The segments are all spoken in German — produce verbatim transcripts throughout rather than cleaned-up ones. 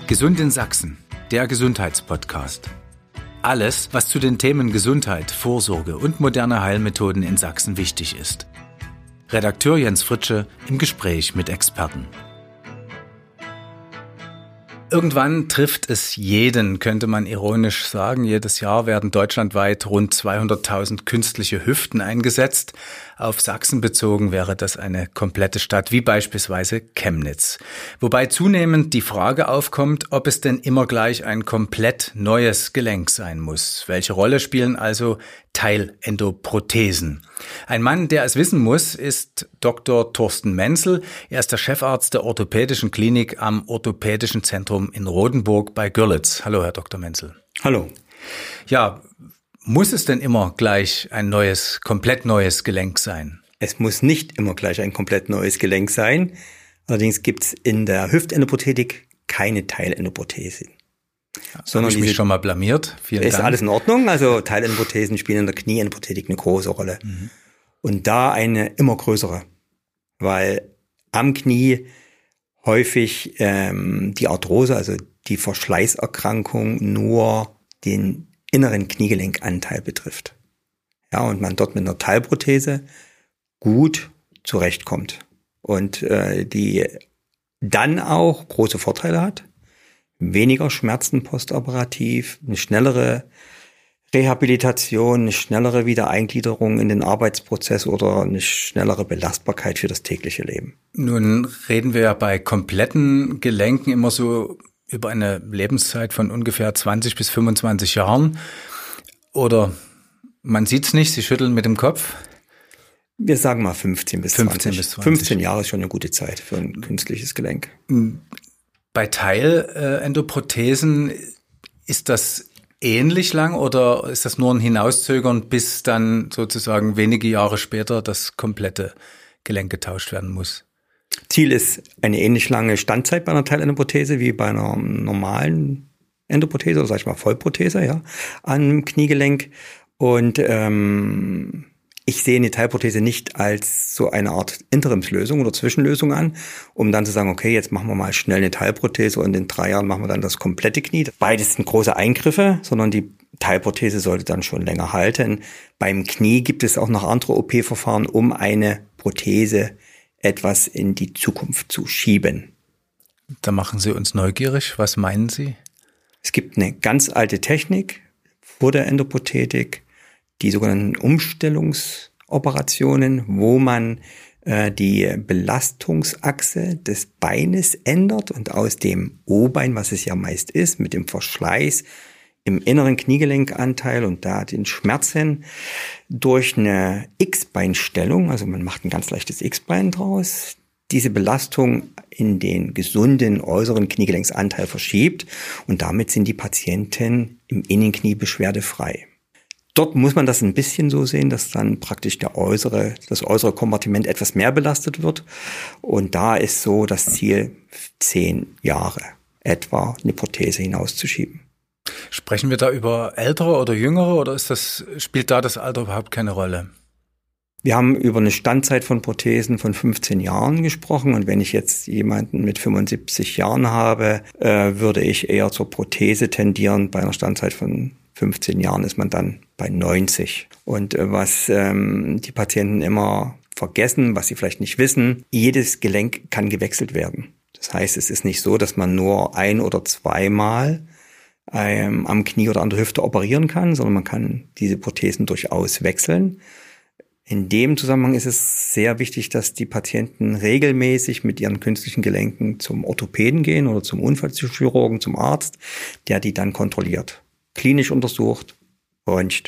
Gesund in Sachsen, der Gesundheitspodcast. Alles, was zu den Themen Gesundheit, Vorsorge und moderne Heilmethoden in Sachsen wichtig ist. Redakteur Jens Fritsche im Gespräch mit Experten. Irgendwann trifft es jeden, könnte man ironisch sagen. Jedes Jahr werden deutschlandweit rund zweihunderttausend künstliche Hüften eingesetzt. Auf Sachsen bezogen wäre das eine komplette Stadt, wie beispielsweise Chemnitz. Wobei zunehmend die Frage aufkommt, ob es denn immer gleich ein komplett neues Gelenk sein muss. Welche Rolle spielen also Teilendoprothesen? Ein Mann, der es wissen muss, ist Doktor Thorsten Menzel. Er ist der Chefarzt der Orthopädischen Klinik am Orthopädischen Zentrum in Rodenburg bei Görlitz. Hallo, Herr Doktor Menzel. Hallo. Ja, muss es denn immer gleich ein neues, komplett neues Gelenk sein? Es muss nicht immer gleich ein komplett neues Gelenk sein. Allerdings gibt es in der Hüftendoprothetik keine Teilendoprothese. Ja, sondern habe ich mich schon mal blamiert. Vielen ist Dank. Alles in Ordnung. Also Teilendoprothesen spielen in der Knieendoprothetik eine große Rolle. Mhm. Und da eine immer größere. Weil am Knie häufig ähm, die Arthrose, also die Verschleißerkrankung, nur den inneren Kniegelenkanteil betrifft. Ja, und man dort mit einer Teilprothese gut zurechtkommt. Und äh, die dann auch große Vorteile hat. Weniger Schmerzen postoperativ, eine schnellere Rehabilitation, eine schnellere Wiedereingliederung in den Arbeitsprozess oder eine schnellere Belastbarkeit für das tägliche Leben. Nun reden wir ja bei kompletten Gelenken immer so über eine Lebenszeit von ungefähr zwanzig bis fünfundzwanzig Jahren. Oder man sieht's nicht, Sie schütteln mit dem Kopf. Wir sagen mal fünfzehn bis zwanzig. fünfzehn bis zwanzig. fünfzehn Jahre ist schon eine gute Zeit für ein künstliches Gelenk. Bei Teilendoprothesen ist das ähnlich lang oder ist das nur ein Hinauszögern, bis dann sozusagen wenige Jahre später das komplette Gelenk getauscht werden muss? Ziel ist eine ähnlich lange Standzeit bei einer Teilendoprothese wie bei einer normalen Endoprothese oder sag ich mal Vollprothese, ja, am Kniegelenk. Und ähm, ich sehe eine Teilprothese nicht als so eine Art Interimslösung oder Zwischenlösung an, um dann zu sagen, okay, jetzt machen wir mal schnell eine Teilprothese und in drei Jahren machen wir dann das komplette Knie. Beides sind große Eingriffe, sondern die Teilprothese sollte dann schon länger halten. Beim Knie gibt es auch noch andere O P-Verfahren, um eine Prothese etwas in die Zukunft zu schieben. Da machen Sie uns neugierig. Was meinen Sie? Es gibt eine ganz alte Technik vor der Endoprothetik, die sogenannten Umstellungsoperationen, wo man äh, die Belastungsachse des Beines ändert und aus dem O-Bein, was es ja meist ist, mit dem Verschleiß im inneren Kniegelenkanteil und da den Schmerzen durch eine X-Beinstellung, also man macht ein ganz leichtes X-Bein draus, diese Belastung in den gesunden äußeren Kniegelenksanteil verschiebt und damit sind die Patienten im Innenknie beschwerdefrei. Dort muss man das ein bisschen so sehen, dass dann praktisch der äußere, das äußere Kompartiment etwas mehr belastet wird und da ist so das Ziel, zehn Jahre etwa eine Prothese hinauszuschieben. Sprechen wir da über ältere oder jüngere oder ist das, spielt da das Alter überhaupt keine Rolle? Wir haben über eine Standzeit von Prothesen von fünfzehn Jahren gesprochen und wenn ich jetzt jemanden mit fünfundsiebzig Jahren habe, äh, würde ich eher zur Prothese tendieren. Bei einer Standzeit von fünfzehn Jahren ist man dann bei neunzig. Und äh, was ähm, die Patienten immer vergessen, was sie vielleicht nicht wissen, jedes Gelenk kann gewechselt werden. Das heißt, es ist nicht so, dass man nur ein- oder zweimal ähm, am Knie oder an der Hüfte operieren kann, sondern man kann diese Prothesen durchaus wechseln. In dem Zusammenhang ist es sehr wichtig, dass die Patienten regelmäßig mit ihren künstlichen Gelenken zum Orthopäden gehen oder zum Unfallchirurgen, zum Arzt, der die dann kontrolliert, klinisch untersucht, röntgt,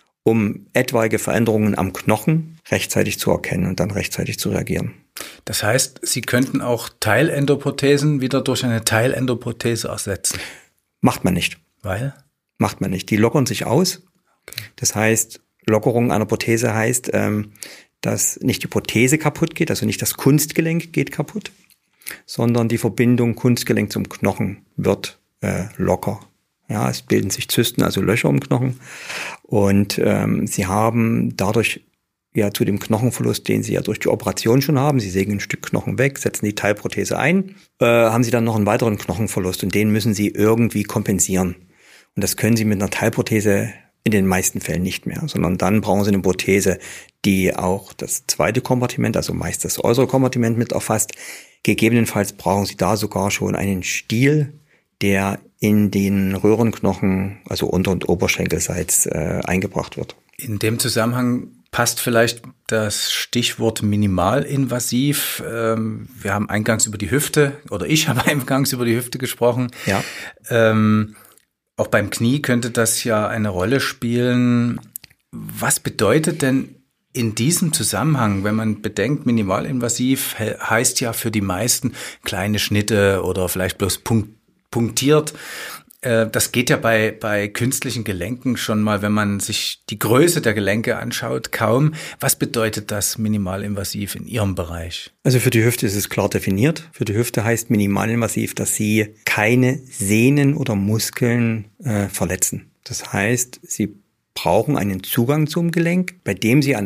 um etwaige Veränderungen am Knochen rechtzeitig zu erkennen und dann rechtzeitig zu reagieren. Das heißt, Sie könnten auch Teilendoprothesen wieder durch eine Teilendoprothese ersetzen? Macht man nicht. Weil? Macht man nicht. Die lockern sich aus. Okay. Das heißt, Lockerung einer Prothese heißt, ähm, dass nicht die Prothese kaputt geht, also nicht das Kunstgelenk geht kaputt, sondern die Verbindung Kunstgelenk zum Knochen wird äh, locker. Ja, es bilden sich Zysten, also Löcher im Knochen und ähm, sie haben dadurch ja zu dem Knochenverlust, den Sie ja durch die Operation schon haben. Sie sägen ein Stück Knochen weg, setzen die Teilprothese ein, äh, haben Sie dann noch einen weiteren Knochenverlust und den müssen Sie irgendwie kompensieren. Und das können Sie mit einer Teilprothese in den meisten Fällen nicht mehr, sondern dann brauchen Sie eine Prothese, die auch das zweite Kompartiment, also meist das äußere Kompartiment mit erfasst. Gegebenenfalls brauchen Sie da sogar schon einen Stiel, der in den Röhrenknochen, also Unter- und Oberschenkelseits, äh, eingebracht wird. In dem Zusammenhang passt vielleicht das Stichwort minimalinvasiv. Ähm, wir haben eingangs über die Hüfte, oder ich habe eingangs über die Hüfte gesprochen. Ja. Ähm, auch beim Knie könnte das ja eine Rolle spielen. Was bedeutet denn in diesem Zusammenhang, wenn man bedenkt, minimalinvasiv he- heißt ja für die meisten kleine Schnitte oder vielleicht bloß punkt, punktiert. Äh, das geht ja bei, bei künstlichen Gelenken schon mal, wenn man sich die Größe der Gelenke anschaut, kaum. Was bedeutet das minimalinvasiv in Ihrem Bereich? Also für die Hüfte ist es klar definiert. Für die Hüfte heißt minimalinvasiv, dass Sie keine Sehnen oder Muskeln äh, verletzen. Das heißt, Sie brauchen einen Zugang zum Gelenk, bei dem Sie an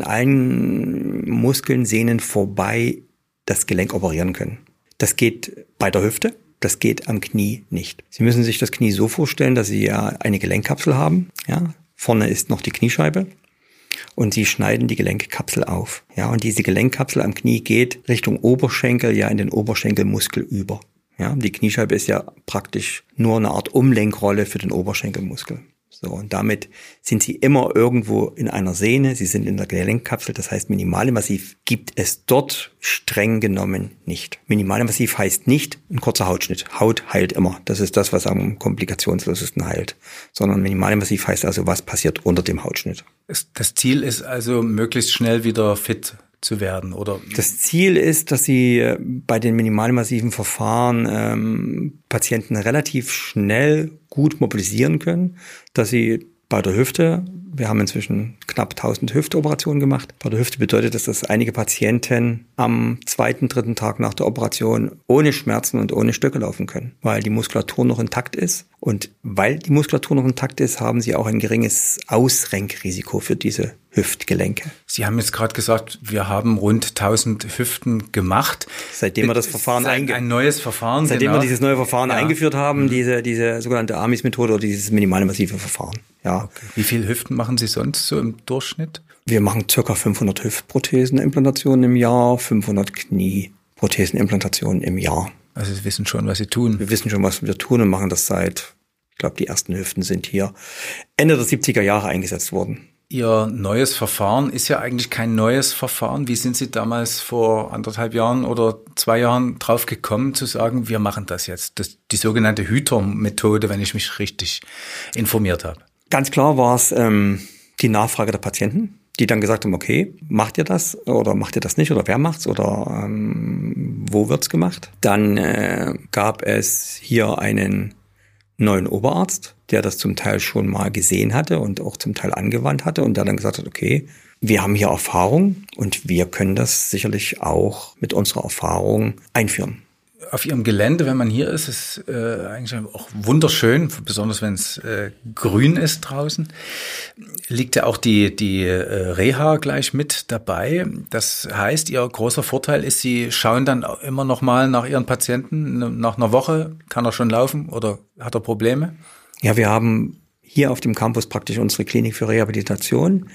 allen Muskeln, Sehnen vorbei das Gelenk operieren können. Das geht bei der Hüfte. Das geht am Knie nicht. Sie müssen sich das Knie so vorstellen, dass Sie ja eine Gelenkkapsel haben. Ja, vorne ist noch die Kniescheibe und Sie schneiden die Gelenkkapsel auf. Ja, und diese Gelenkkapsel am Knie geht Richtung Oberschenkel, ja in den Oberschenkelmuskel über. Ja, die Kniescheibe ist ja praktisch nur eine Art Umlenkrolle für den Oberschenkelmuskel. So, und damit sind Sie immer irgendwo in einer Sehne, Sie sind in der Gelenkkapsel, das heißt minimalinvasiv gibt es dort streng genommen nicht. Minimalinvasiv heißt nicht ein kurzer Hautschnitt. Haut heilt immer, das ist das, was am komplikationslosesten heilt. Sondern minimalinvasiv heißt also, was passiert unter dem Hautschnitt. Das Ziel ist also, möglichst schnell wieder fit zu werden, oder? Das Ziel ist, dass Sie bei den minimalinvasiven Verfahren ähm, Patienten relativ schnell gut mobilisieren können, dass Sie bei der Hüfte, wir haben inzwischen knapp tausend Hüftoperationen gemacht. Bei der Hüfte bedeutet das, dass einige Patienten am zweiten, dritten Tag nach der Operation ohne Schmerzen und ohne Stöcke laufen können, weil die Muskulatur noch intakt ist. Und weil die Muskulatur noch intakt ist, haben sie auch ein geringes Ausrenkrisiko für diese Hüftgelenke. Sie haben jetzt gerade gesagt, wir haben rund tausend Hüften gemacht. Seitdem wir das Verfahren einge- ein neues Verfahren, Seitdem genau. wir dieses neue Verfahren ja. eingeführt haben, mhm. diese diese sogenannte A M I S-Methode oder dieses minimalinvasive Verfahren. Ja. Okay. Wie viele Hüften machen Sie sonst so im Durchschnitt? Wir machen circa fünfhundert Hüftprothesenimplantationen im Jahr, fünfhundert Knieprothesenimplantationen im Jahr. Also Sie wissen schon, was Sie tun. Wir wissen schon, was wir tun und machen das seit, ich glaube, die ersten Hüften sind hier Ende der siebziger Jahre eingesetzt worden. Ihr neues Verfahren ist ja eigentlich kein neues Verfahren. Wie sind Sie damals vor anderthalb Jahren oder zwei Jahren drauf gekommen zu sagen, wir machen das jetzt? Das, die sogenannte Hüter-Methode, wenn ich mich richtig informiert habe. Ganz klar war es ähm, die Nachfrage der Patienten, die dann gesagt haben, okay, macht ihr das oder macht ihr das nicht oder wer macht's oder ähm, wo wird's gemacht? Dann äh, gab es hier einen neuen Oberarzt, der das zum Teil schon mal gesehen hatte und auch zum Teil angewandt hatte und der dann gesagt hat, okay, wir haben hier Erfahrung und wir können das sicherlich auch mit unserer Erfahrung einführen. Auf Ihrem Gelände, wenn man hier ist, ist äh, eigentlich auch wunderschön, besonders wenn es äh, grün ist draußen. Liegt ja auch die die äh, Reha gleich mit dabei. Das heißt, Ihr großer Vorteil ist, Sie schauen dann immer noch mal nach Ihren Patienten. Nach einer Woche kann er schon laufen oder hat er Probleme? Ja, wir haben hier auf dem Campus praktisch unsere Klinik für Rehabilitation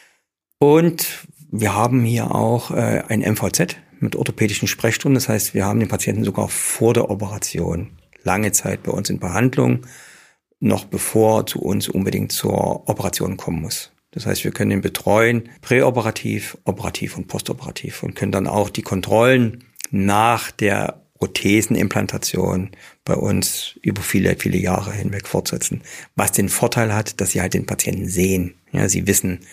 und wir haben hier auch äh, ein M V Z mit orthopädischen Sprechstunden. Das heißt, wir haben den Patienten sogar vor der Operation lange Zeit bei uns in Behandlung, noch bevor er zu uns unbedingt zur Operation kommen muss. Das heißt, wir können ihn betreuen, präoperativ, operativ und postoperativ und können dann auch die Kontrollen nach der Prothesenimplantation bei uns über viele, viele Jahre hinweg fortsetzen. Was den Vorteil hat, dass sie halt den Patienten sehen. Ja, sie wissen,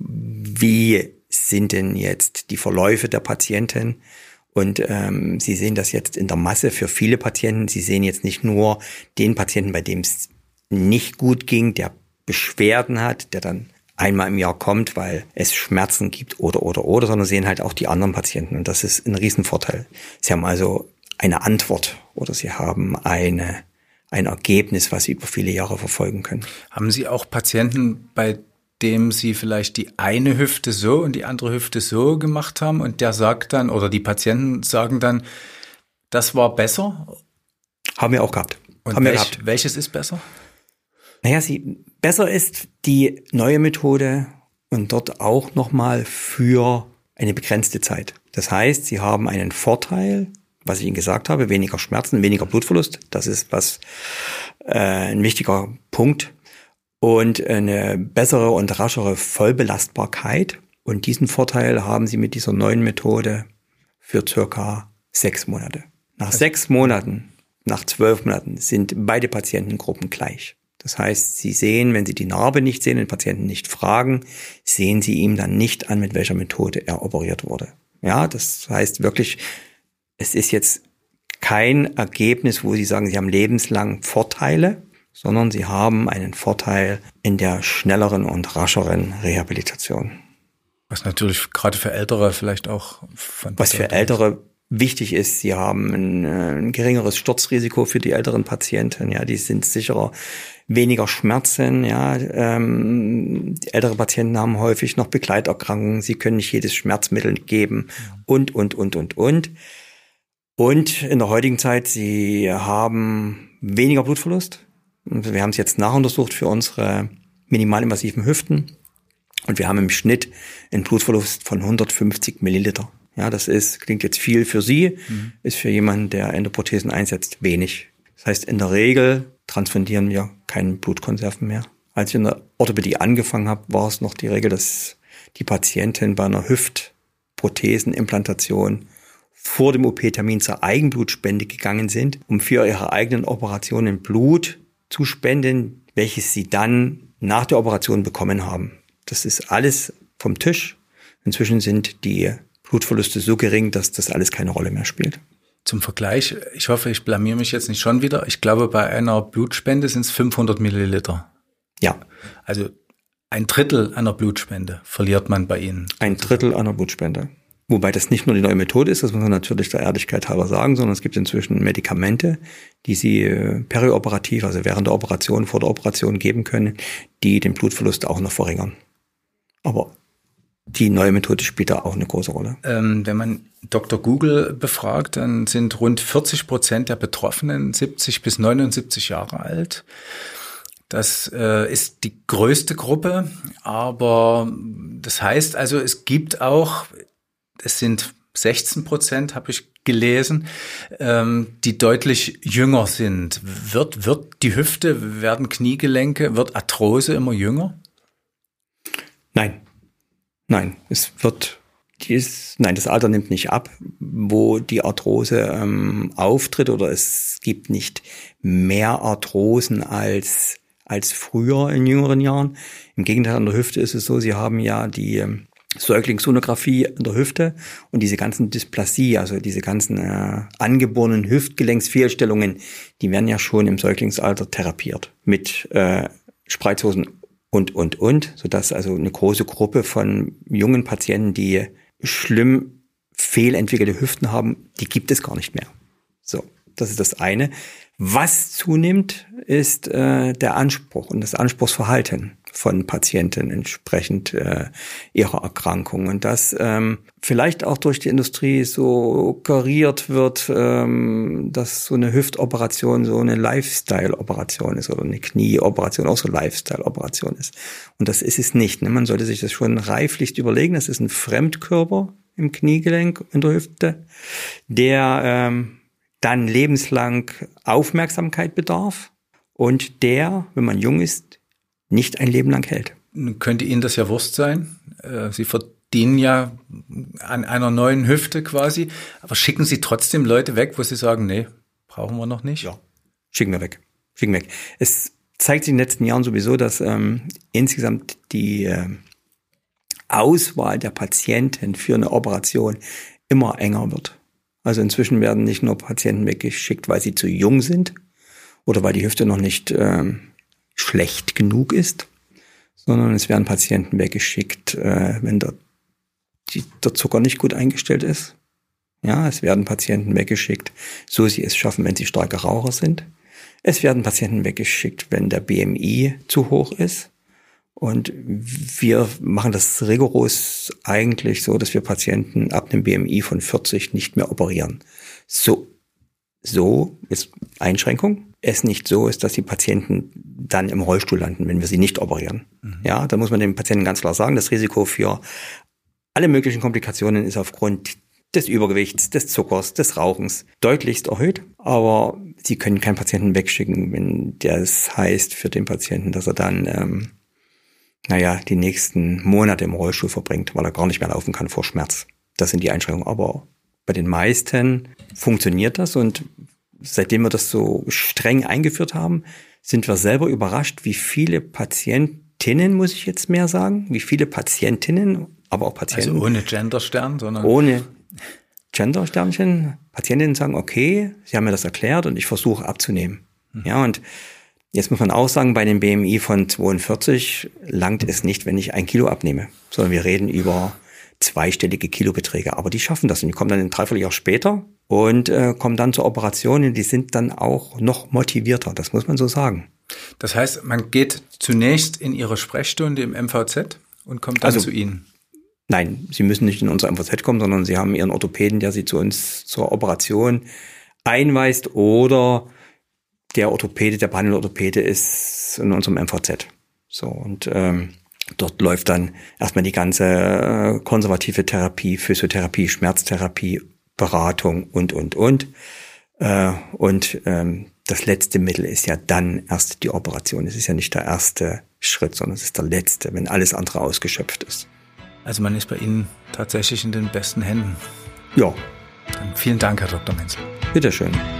wie sind denn jetzt die Verläufe der Patienten und ähm, Sie sehen das jetzt in der Masse für viele Patienten. Sie sehen jetzt nicht nur den Patienten, bei dem es nicht gut ging, der Beschwerden hat, der dann einmal im Jahr kommt, weil es Schmerzen gibt oder, oder, oder, sondern sehen halt auch die anderen Patienten und das ist ein Riesenvorteil. Sie haben also eine Antwort oder Sie haben eine, ein Ergebnis, was Sie über viele Jahre verfolgen können. Haben Sie auch Patienten, bei dem Sie vielleicht die eine Hüfte so und die andere Hüfte so gemacht haben und der sagt dann, oder die Patienten sagen dann, das war besser? Haben wir auch gehabt. Und haben wir welch, gehabt. welches ist besser? Naja, sie, besser ist die neue Methode und dort auch nochmal für eine begrenzte Zeit. Das heißt, Sie haben einen Vorteil, was ich Ihnen gesagt habe, weniger Schmerzen, weniger Blutverlust. Das ist was äh, ein wichtiger Punkt. Und eine bessere und raschere Vollbelastbarkeit. Und diesen Vorteil haben Sie mit dieser neuen Methode für circa sechs Monate. Nach also sechs Monaten, nach zwölf Monaten sind beide Patientengruppen gleich. Das heißt, Sie sehen, wenn Sie die Narbe nicht sehen, den Patienten nicht fragen, sehen Sie ihm dann nicht an, mit welcher Methode er operiert wurde. Ja, das heißt wirklich, es ist jetzt kein Ergebnis, wo Sie sagen, Sie haben lebenslang Vorteile, sondern Sie haben einen Vorteil in der schnelleren und rascheren Rehabilitation. Was natürlich gerade für Ältere vielleicht auch von Was für Ältere wichtig ist, sie haben ein, ein geringeres Sturzrisiko für die älteren Patienten. Ja, die sind sicherer, weniger Schmerzen. Ja, ähm, die ältere Patienten haben häufig noch Begleiterkrankungen. Sie können nicht jedes Schmerzmittel geben und und und und und. Und in der heutigen Zeit, sie haben weniger Blutverlust. Und wir haben es jetzt nachuntersucht für unsere minimalinvasiven Hüften. Und wir haben im Schnitt einen Blutverlust von hundertfünfzig Milliliter. Ja, das ist, klingt jetzt viel für Sie, mhm. ist für jemanden, der Endoprothesen einsetzt, wenig. Das heißt, in der Regel transfundieren wir keine Blutkonserven mehr. Als ich in der Orthopädie angefangen habe, war es noch die Regel, dass die Patienten bei einer Hüftprothesenimplantation vor dem O P-Termin zur Eigenblutspende gegangen sind, um für ihre eigenen Operationen Blut zu spenden, welches sie dann nach der Operation bekommen haben. Das ist alles vom Tisch. Inzwischen sind die Blutverluste so gering, dass das alles keine Rolle mehr spielt. Zum Vergleich, ich hoffe, ich blamier mich jetzt nicht schon wieder. Ich glaube, bei einer Blutspende sind es fünfhundert Milliliter. Ja. Also ein Drittel einer Blutspende verliert man bei Ihnen. Ein Drittel einer Blutspende. Wobei das nicht nur die neue Methode ist, das muss man natürlich der Ehrlichkeit halber sagen, sondern es gibt inzwischen Medikamente, die Sie perioperativ, also während der Operation, vor der Operation geben können, die den Blutverlust auch noch verringern. Aber die neue Methode spielt da auch eine große Rolle. Ähm, wenn man Doktor Google befragt, dann sind rund vierzig Prozent der Betroffenen siebzig bis neunundsiebzig Jahre alt. Das äh, ist die größte Gruppe, aber das heißt also, es gibt auch, es sind sechzehn Prozent, habe ich gelesen, ähm, die deutlich jünger sind. Wird, wird die Hüfte, werden Kniegelenke, wird Arthrose immer jünger? Nein. Nein, es wird, dies, nein, das Alter nimmt nicht ab, wo die Arthrose ähm, auftritt, oder es gibt nicht mehr Arthrosen als, als früher in jüngeren Jahren. Im Gegenteil, an der Hüfte ist es so, Sie haben ja die ähm, Säuglingssonographie in der Hüfte und diese ganzen Dysplasie, also diese ganzen äh, angeborenen Hüftgelenksfehlstellungen, die werden ja schon im Säuglingsalter therapiert mit äh, Spreizhosen und, und, und, sodass also eine große Gruppe von jungen Patienten, die schlimm fehlentwickelte Hüften haben, die gibt es gar nicht mehr. So, das ist das eine. Was zunimmt, ist äh, der Anspruch und das Anspruchsverhalten von Patienten entsprechend äh, ihrer Erkrankung. Und das ähm, vielleicht auch durch die Industrie so suggeriert wird, ähm, dass so eine Hüftoperation so eine Lifestyle-Operation ist oder eine Knieoperation auch so eine Lifestyle-Operation ist. Und das ist es nicht. Ne? Man sollte sich das schon reiflichst überlegen. Das ist ein Fremdkörper im Kniegelenk, in der Hüfte, der ähm, dann lebenslang Aufmerksamkeit bedarf und der, wenn man jung ist, nicht ein Leben lang hält. Könnte Ihnen das ja Wurst sein? Sie verdienen ja an einer neuen Hüfte quasi, aber schicken Sie trotzdem Leute weg, wo Sie sagen, nee, brauchen wir noch nicht? Ja, schicken wir weg. Schicken wir weg. Es zeigt sich in den letzten Jahren sowieso, dass ähm, insgesamt die äh, Auswahl der Patienten für eine Operation immer enger wird. Also inzwischen werden nicht nur Patienten weggeschickt, weil sie zu jung sind oder weil die Hüfte noch nicht ähm, schlecht genug ist, sondern es werden Patienten weggeschickt, äh, wenn der, die, der Zucker nicht gut eingestellt ist. Ja, es werden Patienten weggeschickt, so sie es schaffen, wenn sie starke Raucher sind. Es werden Patienten weggeschickt, wenn der B M I zu hoch ist. Und wir machen das rigoros eigentlich so, dass wir Patienten ab einem B M I von vierzig nicht mehr operieren. So, so ist Einschränkung. Es nicht so ist, dass die Patienten dann im Rollstuhl landen, wenn wir sie nicht operieren. Mhm. Ja, da muss man dem Patienten ganz klar sagen, das Risiko für alle möglichen Komplikationen ist aufgrund des Übergewichts, des Zuckers, des Rauchens deutlichst erhöht. Aber Sie können keinen Patienten wegschicken, wenn das heißt für den Patienten, dass er dann, ähm, naja, die nächsten Monate im Rollstuhl verbringt, weil er gar nicht mehr laufen kann vor Schmerz. Das sind die Einschränkungen. Aber bei den meisten funktioniert das und seitdem wir das so streng eingeführt haben, sind wir selber überrascht, wie viele Patientinnen, muss ich jetzt mehr sagen, wie viele Patientinnen, aber auch Patienten. Also ohne Genderstern, sondern ohne Gendersternchen. Patientinnen sagen, okay, Sie haben mir das erklärt und ich versuche abzunehmen. Hm. Ja, und jetzt muss man auch sagen, bei dem B M I von zweiundvierzig langt es nicht, wenn ich ein Kilo abnehme, sondern wir reden über zweistellige Kilobeträge. Aber die schaffen das und die kommen dann ein Dreivierteljahr später und äh, kommen dann zur Operation und die sind dann auch noch motivierter. Das muss man so sagen. Das heißt, man geht zunächst in Ihre Sprechstunde im M V Z und kommt dann also zu Ihnen? Nein, Sie müssen nicht in unser M V Z kommen, sondern Sie haben Ihren Orthopäden, der Sie zu uns zur Operation einweist oder der Orthopäde, der Behandelorthopäde ist in unserem M V Z. So und ähm, dort läuft dann erstmal die ganze äh, konservative Therapie, Physiotherapie, Schmerztherapie, Beratung und, und, und. Äh, und ähm, das letzte Mittel ist ja dann erst die Operation. Es ist ja nicht der erste Schritt, sondern es ist der letzte, wenn alles andere ausgeschöpft ist. Also man ist bei Ihnen tatsächlich in den besten Händen. Ja. Dann vielen Dank, Herr Doktor Menzel. Bitteschön.